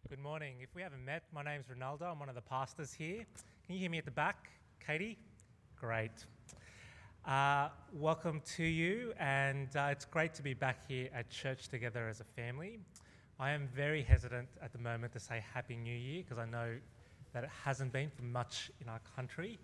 Good morning. If we haven't met, my name's Ronaldo. I'm one of the pastors here. Can you hear me at the back? Katie? Great. Welcome to you, and it's great to be back here at church together as a family. I am very hesitant at the moment to say Happy New Year because I know that it hasn't been for much in our country.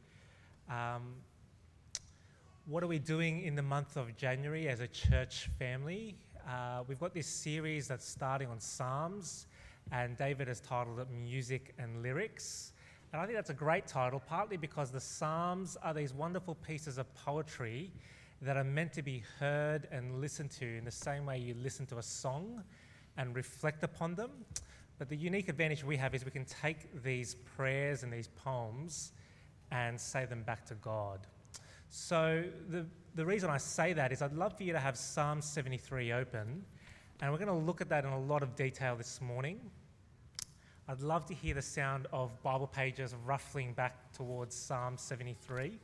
What are we doing in the month of January as a church family? We've got this series that's starting on Psalms, and David has titled it Music and Lyrics. And I think that's a great title, partly because the Psalms are these wonderful pieces of poetry that are meant to be heard and listened to in the same way you listen to a song and reflect upon them. But the unique advantage we have is we can take these prayers and these poems and say them back to God. So the reason I say that is I'd love for you to have Psalm 73 open, and we're going to look at that in a lot of detail this morning. I'd love to hear the sound of Bible pages ruffling back towards Psalm 73.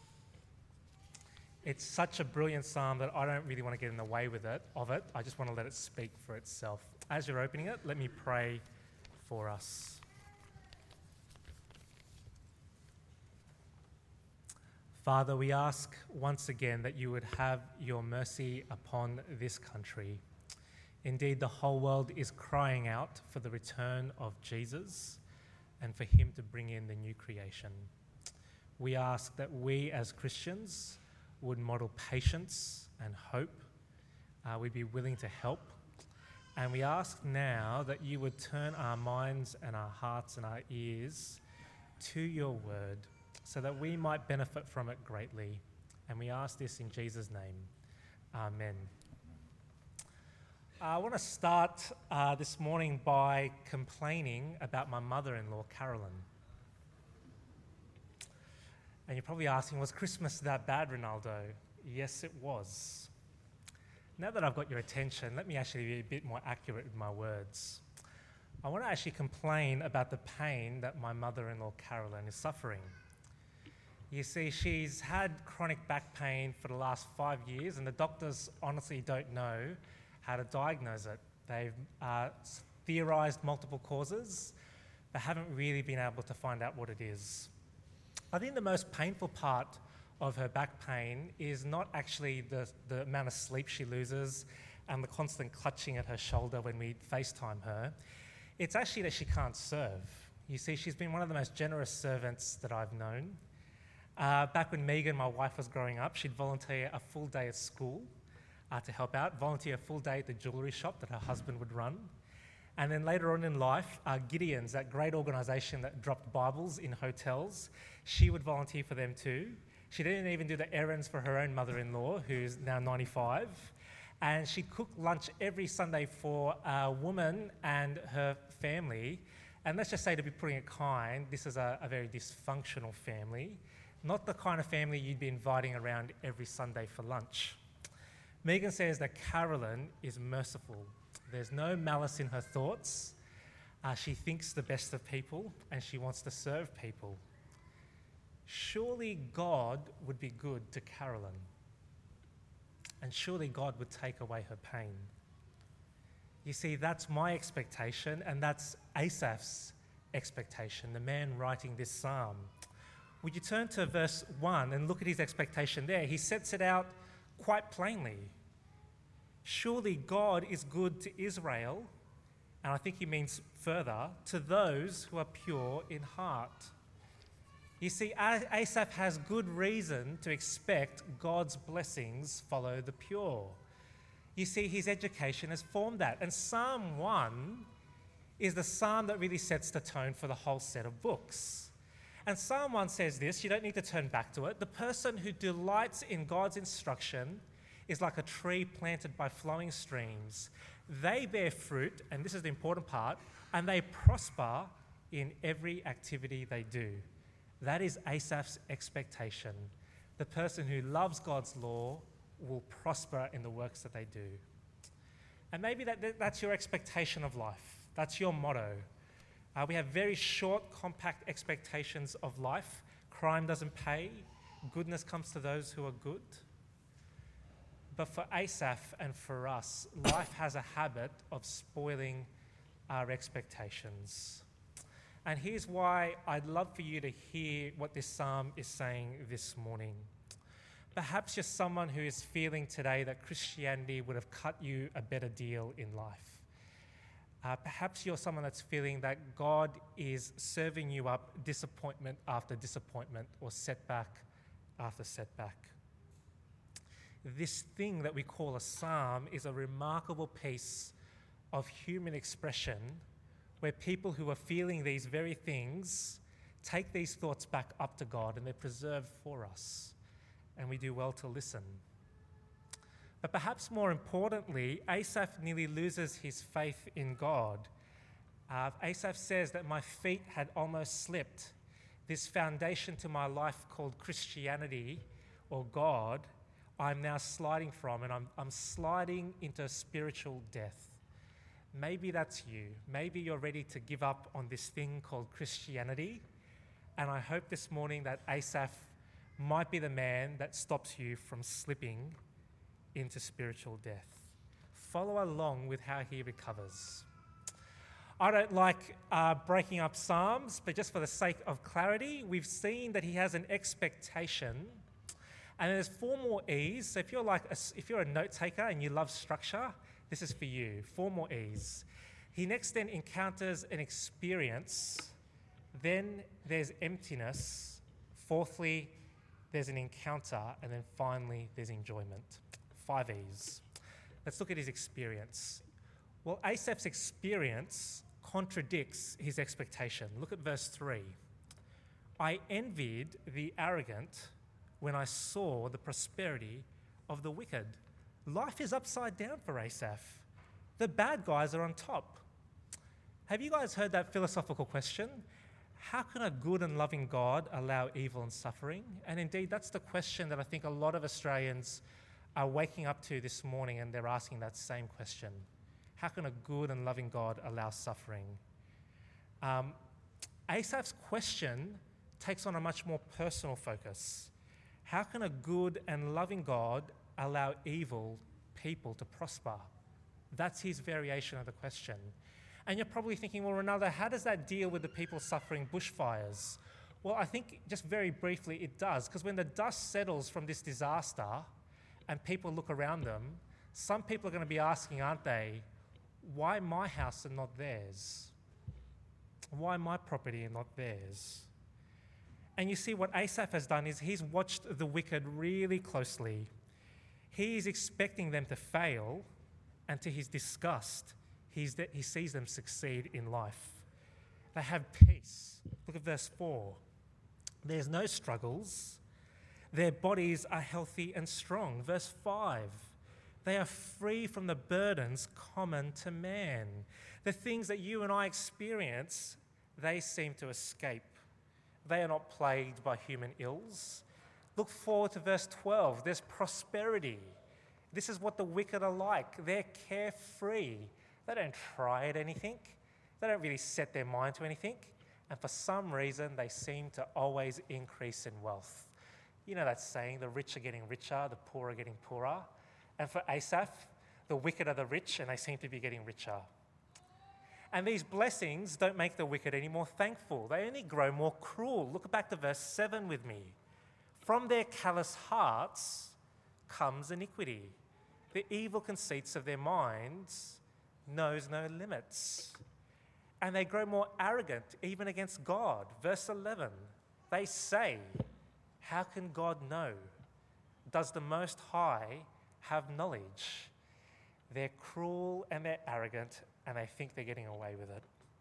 It's such a brilliant psalm that I don't really want to get in the way of it. I just want to let it speak for itself. As you're opening it, let me pray for us. Father, we ask once again that you would have your mercy upon this country. Indeed, the whole world is crying out for the return of Jesus and for him to bring in the new creation. We ask that we as Christians would model patience and hope. We'd be willing to help. And we ask now that you would turn our minds and our hearts and our ears to your word so that we might benefit from it greatly. And we ask this in Jesus' name. Amen. I want to start this morning by complaining about my mother-in-law, Carolyn. And you're probably asking, was Christmas that bad, Ronaldo? Yes, it was. Now that I've got your attention, let me actually be a bit more accurate with my words. I want to actually complain about the pain that my mother-in-law, Carolyn, is suffering. You see, she's had chronic back pain for the last 5 years, and the doctors honestly don't know how to diagnose it. They've theorised multiple causes, but haven't really been able to find out what it is. I think the most painful part of her back pain is not actually the amount of sleep she loses and the constant clutching at her shoulder when we FaceTime her. It's actually that she can't serve. You see, she's been one of the most generous servants that I've known. Back when Megan, my wife, was growing up, she'd volunteer a full day at school to help out, volunteer a full day at the jewellery shop that her husband would run. And then later on in life, Gideon's, that great organisation that dropped Bibles in hotels, she would volunteer for them too. She didn't even do the errands for her own mother-in-law, who's now 95. And she'd cook lunch every Sunday for a woman and her family. And let's just say, to be putting it kind, this is a very dysfunctional family, not the kind of family you'd be inviting around every Sunday for lunch. Megan says that Carolyn is merciful. There's no malice in her thoughts. She thinks the best of people and she wants to serve people. Surely God would be good to Carolyn. And surely God would take away her pain. You see, that's my expectation, and that's Asaph's expectation, the man writing this psalm. Would you turn to verse 1 and look at his expectation there? He sets it out quite plainly. Surely God is good to Israel, and I think he means further, to those who are pure in heart. You see, Asaph has good reason to expect God's blessings follow the pure. You see, his education has formed that. And Psalm 1 is the psalm that really sets the tone for the whole set of books. And Psalm 1 says this, you don't need to turn back to it. The person who delights in God's instruction is like a tree planted by flowing streams. They bear fruit, and this is the important part, and they prosper in every activity they do. That is Asaph's expectation. The person who loves God's law will prosper in the works that they do. And maybe that's your expectation of life. That's your motto. We have very short, compact expectations of life. Crime doesn't pay. Goodness comes to those who are good. But for Asaph and for us, life has a habit of spoiling our expectations. And here's why I'd love for you to hear what this psalm is saying this morning. Perhaps you're someone who is feeling today that Christianity would have cut you a better deal in life. Perhaps you're someone that's feeling that God is serving you up disappointment after disappointment or setback after setback. This thing that we call a psalm is a remarkable piece of human expression where people who are feeling these very things take these thoughts back up to God and they're preserved for us. And we do well to listen. But perhaps more importantly, Asaph nearly loses his faith in God. Asaph says that my feet had almost slipped. This foundation to my life called Christianity or God, I'm now sliding from, and I'm sliding into spiritual death. Maybe that's you. Maybe you're ready to give up on this thing called Christianity. And I hope this morning that Asaph might be the man that stops you from slipping into spiritual death. Follow along with how he recovers. I don't like breaking up Psalms, but just for the sake of clarity, we've seen that he has an expectation, and there's 4 more E's. So if you're a note taker and you love structure, this is for you. 4 more E's. He next then encounters an experience. Then there's emptiness. Fourthly, there's an encounter, and then finally, there's enjoyment. 5 E's. Let's look at his experience. Well, Asaph's experience contradicts his expectation. Look at verse 3. I envied the arrogant when I saw the prosperity of the wicked. Life is upside down for Asaph. The bad guys are on top. Have you guys heard that philosophical question? How can a good and loving God allow evil and suffering? And indeed, that's the question that I think a lot of Australians are waking up to this morning, and they're asking that same question. How can a good and loving God allow suffering? Asaph's question takes on a much more personal focus. How can a good and loving God allow evil people to prosper? That's his variation of the question. And you're probably thinking, well, Ronaldo, how does that deal with the people suffering bushfires? Well, I think just very briefly it does, because when the dust settles from this disaster and people look around them, some people are going to be asking, aren't they, why my house and not theirs? Why my property and not theirs? And you see what Asaph has done is he's watched the wicked really closely. He is expecting them to fail, and to his disgust, he sees them succeed in life. They have peace. Look at verse 4. There's no struggles. Their bodies are healthy and strong. Verse 5. They are free from the burdens common to man. The things that you and I experience, they seem to escape. They are not plagued by human ills. Look forward to verse 12. There's prosperity. This is what the wicked are like. They're carefree. They don't try at anything. They don't really set their mind to anything. And for some reason, they seem to always increase in wealth. You know that saying, the rich are getting richer, the poor are getting poorer. And for Asaph, the wicked are the rich, and they seem to be getting richer. And these blessings don't make the wicked any more thankful. They only grow more cruel. Look back to verse 7 with me. From their callous hearts comes iniquity. The evil conceits of their minds knows no limits. And they grow more arrogant, even against God. Verse 11, they say, how can God know? Does the Most High have knowledge? They're cruel and they're arrogant, and they think they're getting away with it.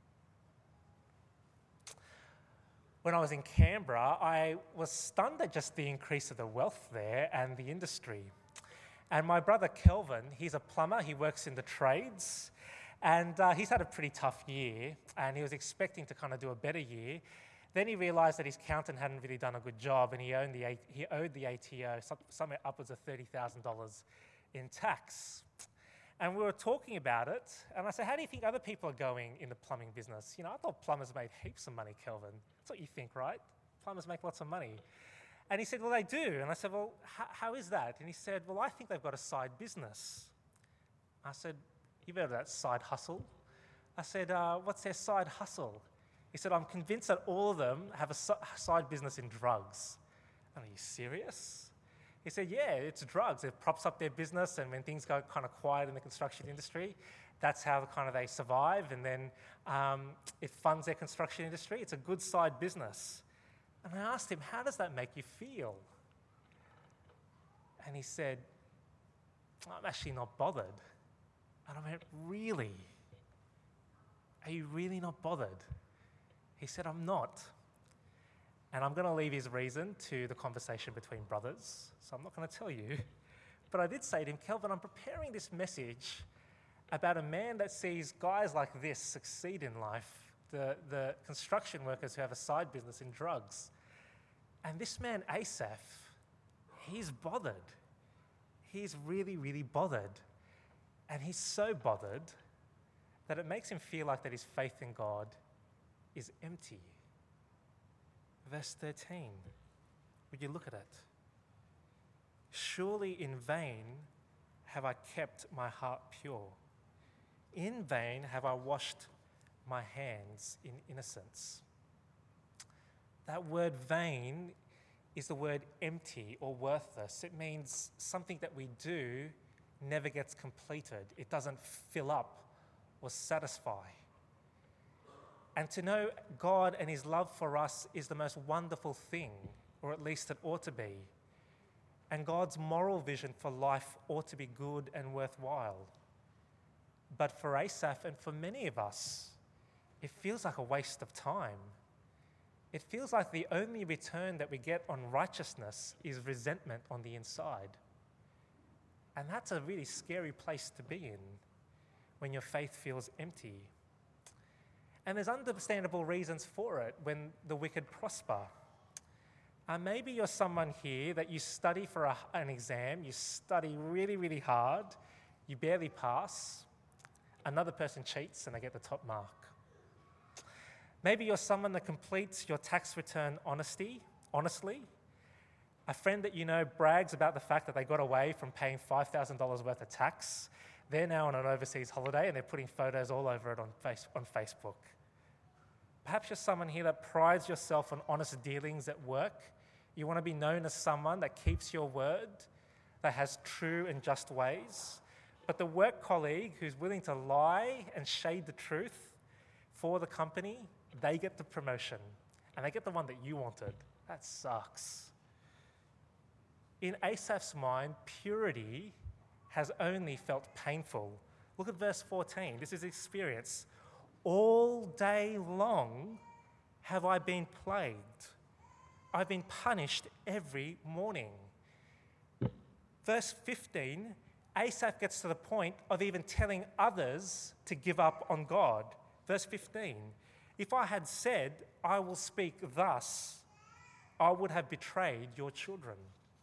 When I was in Canberra, I was stunned at just the increase of the wealth there and the industry. And my brother Kelvin, he's a plumber, he works in the trades, and he's had a pretty tough year, and he was expecting to kind of do a better year. Then he realised that his accountant hadn't really done a good job, and he owed the ATO somewhere upwards of $30,000 in tax. And we were talking about it, and I said, how do you think other people are going in the plumbing business? You know, I thought plumbers made heaps of money, Kelvin. That's what you think, right? Plumbers make lots of money. And he said, well, they do. And I said, well, how is that? And he said, well, I think they've got a side business. I said, you've heard of that side hustle? I said, what's their side hustle? He said, I'm convinced that all of them have a side business in drugs. Are you serious? He said, yeah, it's drugs. It props up their business, and when things go kind of quiet in the construction industry, that's how kind of they survive, and then it funds their construction industry. It's a good side business. And I asked him, how does that make you feel? And he said, I'm actually not bothered. And I went, really? Are you really not bothered? He said, I'm not. And I'm going to leave his reason to the conversation between brothers, so I'm not going to tell you. But I did say to him, Kelvin, I'm preparing this message about a man that sees guys like this succeed in life, the construction workers who have a side business in drugs. And this man, Asaph, he's bothered. He's really, really bothered. And he's so bothered that it makes him feel like that his faith in God is empty. Verse 13, would you look at it? Surely in vain have I kept my heart pure. In vain have I washed my hands in innocence. That word vain is the word empty or worthless. It means something that we do never gets completed. It doesn't fill up or satisfy. And to know God and his love for us is the most wonderful thing, or at least it ought to be. And God's moral vision for life ought to be good and worthwhile. But for Asaph and for many of us, it feels like a waste of time. It feels like the only return that we get on righteousness is resentment on the inside. And that's a really scary place to be in when your faith feels empty. And there's understandable reasons for it when the wicked prosper. Maybe you're someone here that you study for an exam, you study really, really hard, you barely pass, another person cheats and they get the top mark. Maybe you're someone that completes your tax return honestly. A friend that you know brags about the fact that they got away from paying $5,000 worth of tax. They're now on an overseas holiday and they're putting photos all over it on Facebook. Perhaps you're someone here that prides yourself on honest dealings at work. You want to be known as someone that keeps your word, that has true and just ways. But the work colleague who's willing to lie and shade the truth for the company, they get the promotion and they get the one that you wanted. That sucks. In Asaph's mind, purity has only felt painful. Look at verse 14. This is his experience. All day long have I been plagued. I've been punished every morning. Verse 15, Asaph gets to the point of even telling others to give up on God. Verse 15, if I had said, I will speak thus, I would have betrayed your children.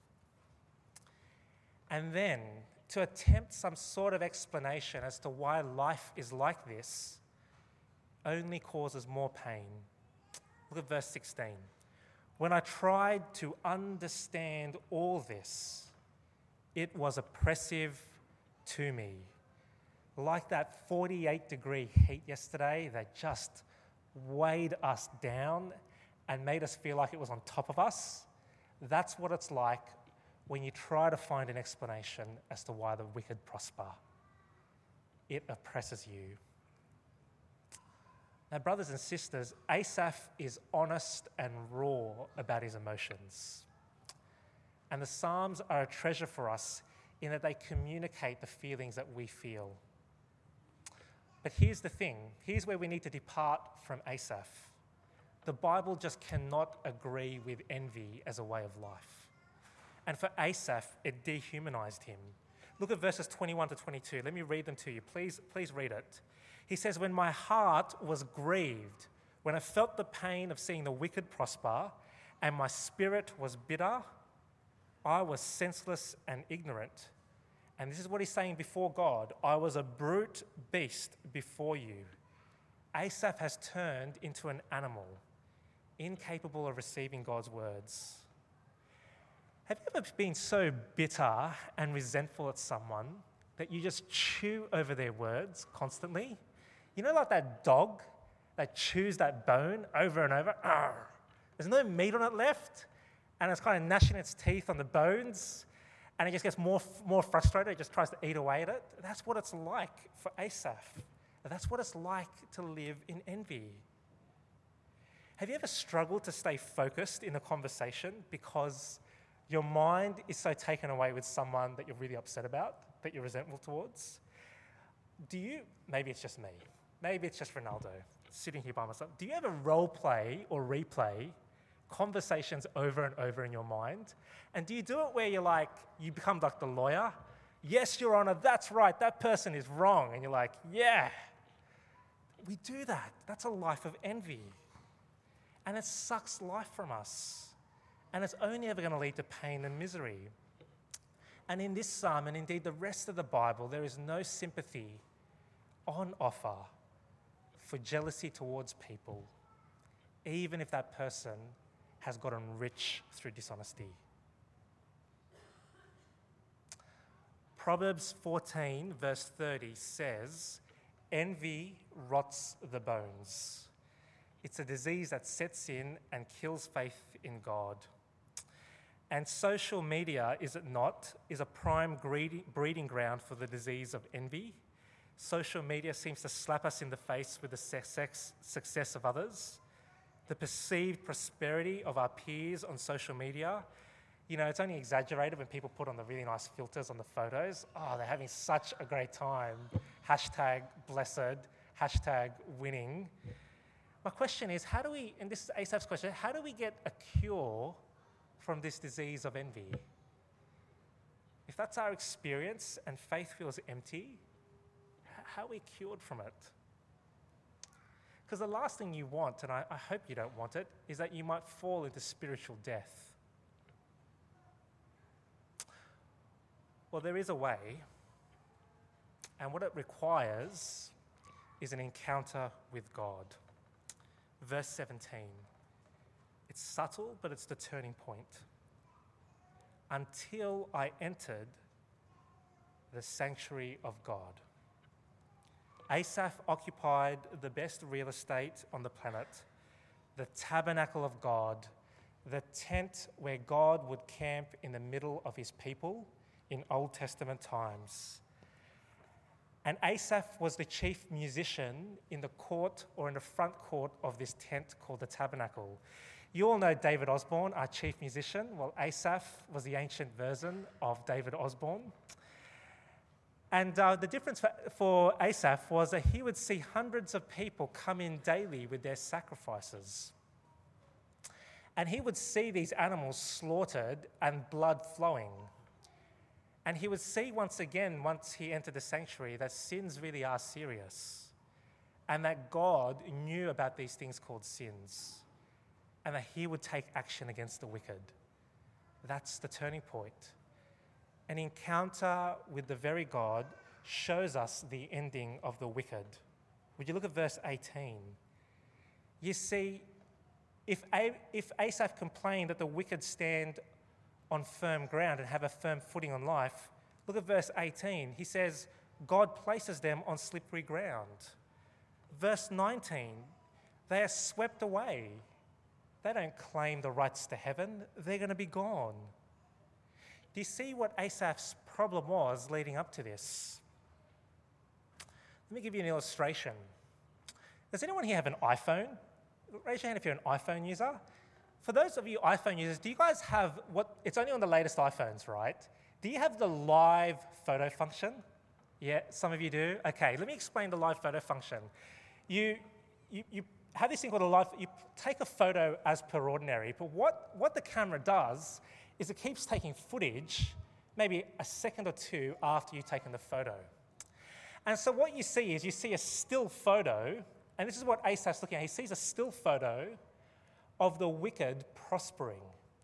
And then, to attempt some sort of explanation as to why life is like this only causes more pain. Look at verse 16. When I tried to understand all this, it was oppressive to me. Like that 48-degree heat yesterday that just weighed us down and made us feel like it was on top of us, that's what it's like when you try to find an explanation as to why the wicked prosper. It oppresses you. Now, brothers and sisters, Asaph is honest and raw about his emotions. And the Psalms are a treasure for us in that they communicate the feelings that we feel. But here's the thing. Here's where we need to depart from Asaph. The Bible just cannot agree with envy as a way of life. And for Asaph, it dehumanized him. Look at verses 21 to 22. Let me read them to you. Please read it. He says, when my heart was grieved, when I felt the pain of seeing the wicked prosper, and my spirit was bitter, I was senseless and ignorant. And this is what he's saying before God. I was a brute beast before you. Asaph has turned into an animal, incapable of receiving God's words. Have you ever been so bitter and resentful at someone that you just chew over their words constantly? You know, like that dog that chews that bone over and over? Arr. There's no meat on it left, and it's kind of gnashing its teeth on the bones, and it just gets more frustrated. It just tries to eat away at it. That's what it's like for Asaph. That's what it's like to live in envy. Have you ever struggled to stay focused in a conversation because your mind is so taken away with someone that you're really upset about, that you're resentful towards? Maybe it's just me, maybe it's just Ronaldo, sitting here by myself. Do you ever role play or replay conversations over and over in your mind? And do you do it where you become like the lawyer? Yes, Your Honor, that's right, that person is wrong. And you're like, yeah. We do that. That's a life of envy. And it sucks life from us. And it's only ever going to lead to pain and misery. And in this psalm, and indeed the rest of the Bible, there is no sympathy on offer for jealousy towards people, even if that person has gotten rich through dishonesty. Proverbs 14, verse 30 says, "Envy rots the bones. It's a disease that sets in and kills faith in God." And social media, is it not, is a prime breeding ground for the disease of envy. Social media seems to slap us in the face with the success of others, the perceived prosperity of our peers on social media. You know, it's only exaggerated when people put on the really nice filters on the photos. Oh, they're having such a great time. Hashtag blessed, hashtag winning. My question is, and this is Asaph's question, how do we get a cure from this disease of envy? If that's our experience and faith feels empty, how are we cured from it? Because the last thing you want, and I hope you don't want it, is that you might fall into spiritual death. Well, there is a way, and what it requires is an encounter with God. Verse 17. It's subtle, but it's the turning point. "Until I entered the sanctuary of God." Asaph occupied the best real estate on the planet, the tabernacle of God, the tent where God would camp in the middle of his people in Old Testament times. And Asaph was the chief musician in the court or in the front court of this tent called the tabernacle. You all know David Osborne, our chief musician. Well, Asaph was the ancient version of David Osborne. And the difference for Asaph was that he would see hundreds of people come in daily with their sacrifices. And he would see these animals slaughtered and blood flowing. And he would see once again, once he entered the sanctuary, that sins really are serious. And that God knew about these things called sins. And that he would take action against the wicked. That's the turning point. An encounter with the very God shows us the ending of the wicked. Would you look at verse 18? You see, if Asaph complained that the wicked stand on firm ground and have a firm footing on life, look at verse 18. He says, God places them on slippery ground. Verse 19, they are swept away. They don't claim the rights to heaven. They're going to be gone. Do you see what Asaph's problem was leading up to this? Let me give you an illustration. Does anyone here have an iPhone? Raise your hand if you're an iPhone user. For those of you iPhone users, do you guys have it's only on the latest iPhones, right? Do you have the live photo function? Yeah, some of you do. Okay, let me explain the live photo function. You have this thing called you take a photo as per ordinary, but what the camera does is it keeps taking footage, maybe a second or two after you've taken the photo. And so what you see is you see a still photo, and this is what Asaph's looking at. He sees a still photo of the wicked prospering.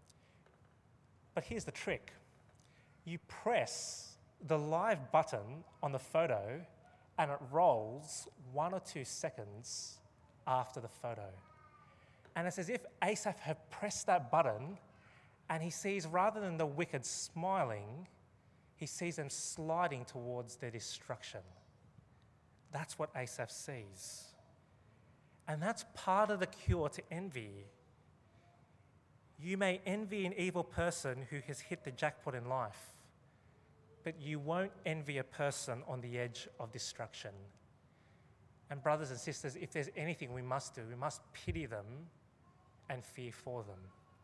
But here's the trick. You press the live button on the photo and it rolls 1 or 2 seconds after the photo. And it's as if Asaph had pressed that button and he sees, rather than the wicked smiling, he sees them sliding towards their destruction. That's what Asaph sees. And that's part of the cure to envy. You may envy an evil person who has hit the jackpot in life, but you won't envy a person on the edge of destruction. And brothers and sisters, if there's anything we must do, we must pity them and fear for them.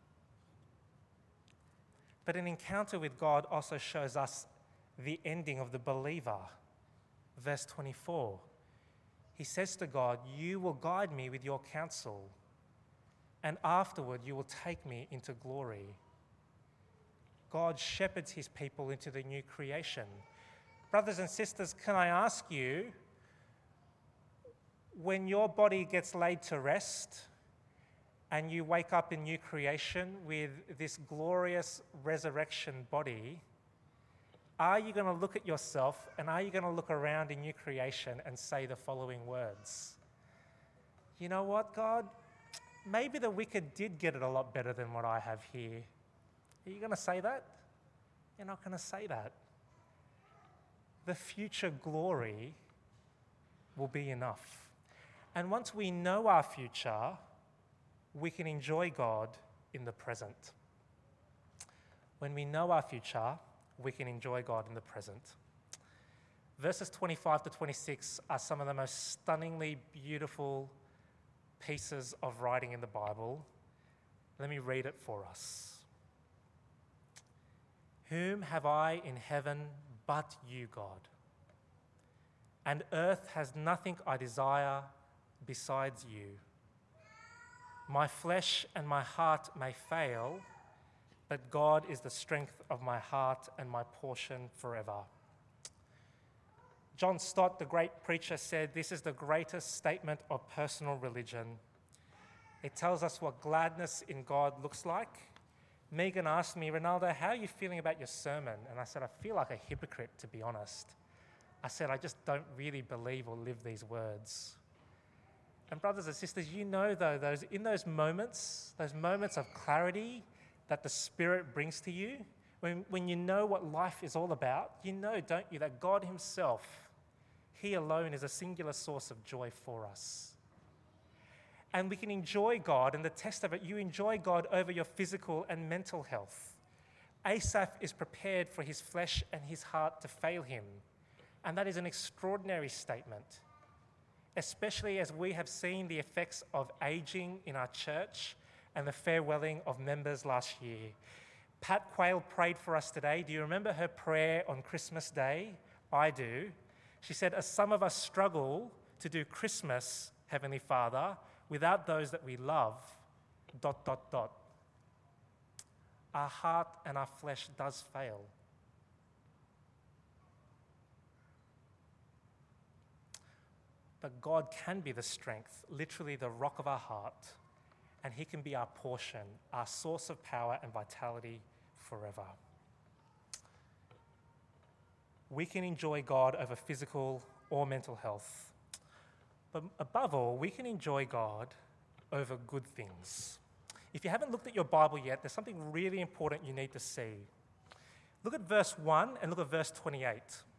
But an encounter with God also shows us the ending of the believer. Verse 24, he says to God, "You will guide me with your counsel, and afterward you will take me into glory." God shepherds his people into the new creation. Brothers and sisters, can I ask you, when your body gets laid to rest and you wake up in new creation with this glorious resurrection body, are you going to look at yourself and are you going to look around in new creation and say the following words? "You know what, God? Maybe the wicked did get it a lot better than what I have here." Are you going to say that? You're not going to say that. The future glory will be enough. And once we know our future, we can enjoy God in the present. When we know our future, we can enjoy God in the present. Verses 25 to 26 are some of the most stunningly beautiful pieces of writing in the Bible. Let me read it for us. "Whom have I in heaven but you, God? And earth has nothing I desire besides you. My flesh and my heart may fail, but God is the strength of my heart and my portion forever." John Stott, the great preacher, said this is the greatest statement of personal religion. It tells us what gladness in God looks like. Megan asked me, "Ronaldo, how are you feeling about your sermon?" And I said, "I feel like a hypocrite, to be honest." I said, "I just don't really believe or live these words." And brothers and sisters, you know though, in those moments of clarity that the Spirit brings to you, when you know what life is all about, you know, don't you, that God himself, he alone is a singular source of joy for us. And we can enjoy God, and the test of it, you enjoy God over your physical and mental health. Asaph is prepared for his flesh and his heart to fail him. And that is an extraordinary statement, especially as we have seen the effects of aging in our church and the farewelling of members last year. Pat Quayle prayed for us today. Do you remember her prayer on Christmas Day? I do. She said, "As some of us struggle to do Christmas, Heavenly Father, without those that we love, ... Our heart and our flesh does fail. But God can be the strength, literally the rock of our heart, and he can be our portion, our source of power and vitality forever. We can enjoy God over physical or mental health. But above all, we can enjoy God over good things. If you haven't looked at your Bible yet, there's something really important you need to see. Look at verse 1 and look at verse 28.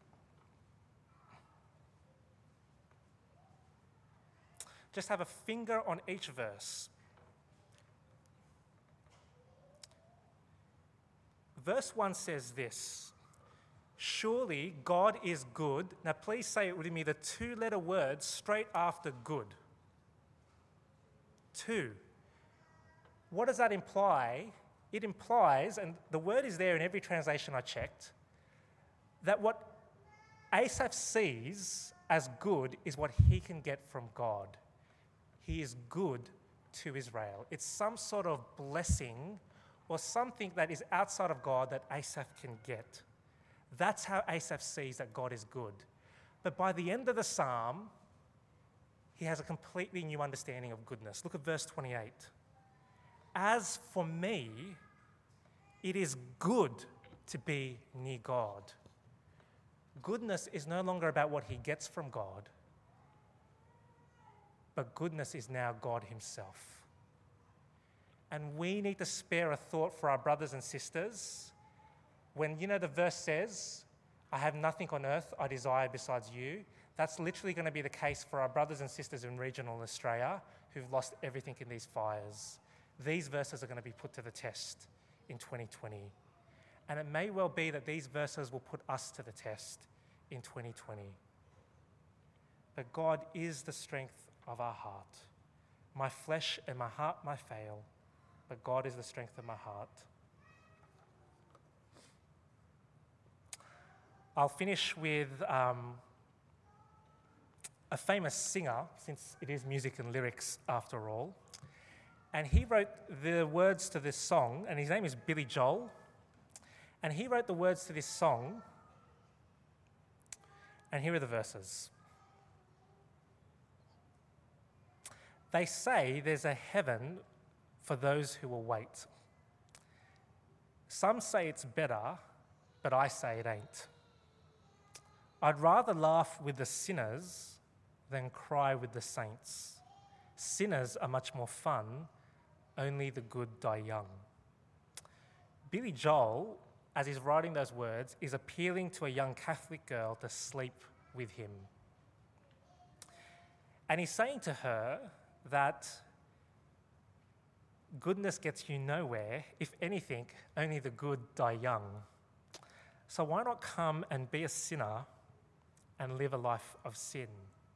Just have a finger on each verse. Verse 1 says this: "Surely God is good." Now please say it with me, the two-letter word straight after good. Two. What does that imply? It implies, and the word is there in every translation I checked, that what Asaph sees as good is what he can get from God. He is good to Israel. It's some sort of blessing or something that is outside of God that Asaph can get. That's how Asaph sees that God is good. But by the end of the psalm, he has a completely new understanding of goodness. Look at verse 28. "As for me, it is good to be near God." Goodness is no longer about what he gets from God, but goodness is now God himself. And we need to spare a thought for our brothers and sisters when, the verse says, "I have nothing on earth I desire besides you." That's literally going to be the case for our brothers and sisters in regional Australia who've lost everything in these fires. These verses are going to be put to the test in 2020. And it may well be that these verses will put us to the test in 2020. But God is the strength of our heart. My flesh and my heart may fail, but God is the strength of my heart. I'll finish with a famous singer, since it is music and lyrics after all. And he wrote the words to this song, and his name is Billy Joel. And he wrote the words to this song, and here are the verses. They say there's a heaven for those who will wait. Some say it's better, but I say it ain't. I'd rather laugh with the sinners than cry with the saints. Sinners are much more fun, only the good die young. Billy Joel, as he's writing those words, is appealing to a young Catholic girl to sleep with him. And he's saying to her that goodness gets you nowhere. If anything, only the good die young. So why not come and be a sinner and live a life of sin?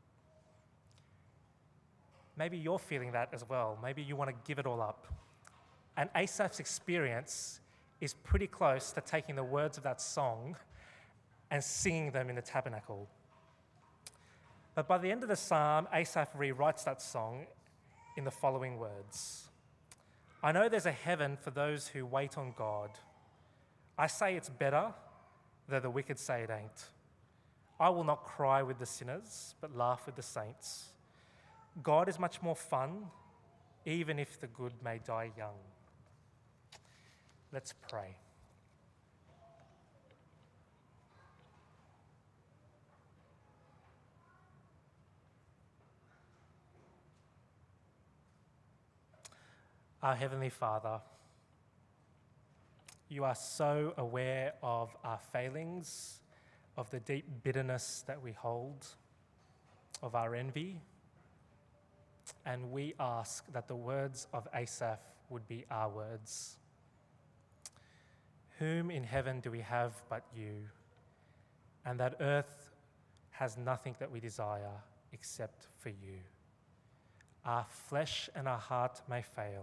Maybe you're feeling that as well. Maybe you want to give it all up. And Asaph's experience is pretty close to taking the words of that song and singing them in the tabernacle. But by the end of the psalm, Asaph rewrites that song in the following words. I know there's a heaven for those who wait on God. I say it's better, though the wicked say it ain't. I will not cry with the sinners, but laugh with the saints. God is much more fun, even if the good may die young. Let's pray. Our Heavenly Father, you are so aware of our failings, of the deep bitterness that we hold, of our envy, and we ask that the words of Asaph would be our words. Whom in heaven do we have but you? And that earth has nothing that we desire except for you. Our flesh and our heart may fail,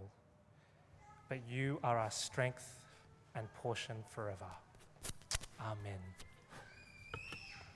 but you are our strength and portion forever. Amen.